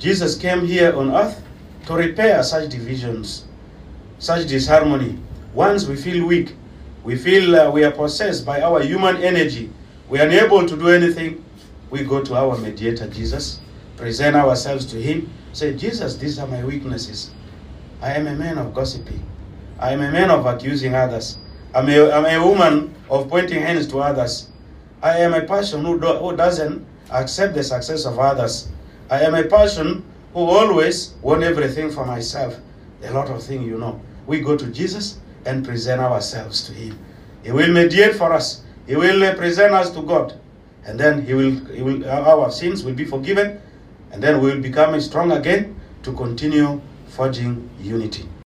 Jesus came here on earth to repair such divisions, such disharmony. Once we feel weak, we feel we are possessed by our human energy, we are unable to do anything, we go to our mediator, Jesus, present ourselves to him, say, Jesus, these are my weaknesses. I am a man of gossiping. I am a man of accusing others. I'm a woman of pointing hands to others. I am a person who doesn't accept the success of others. I am a person who always want everything for myself. A lot of things, you know. We go to Jesus and present ourselves to him. He will mediate for us. He will present us to God. And then our sins will be forgiven. And then we will become strong again to continue forging unity.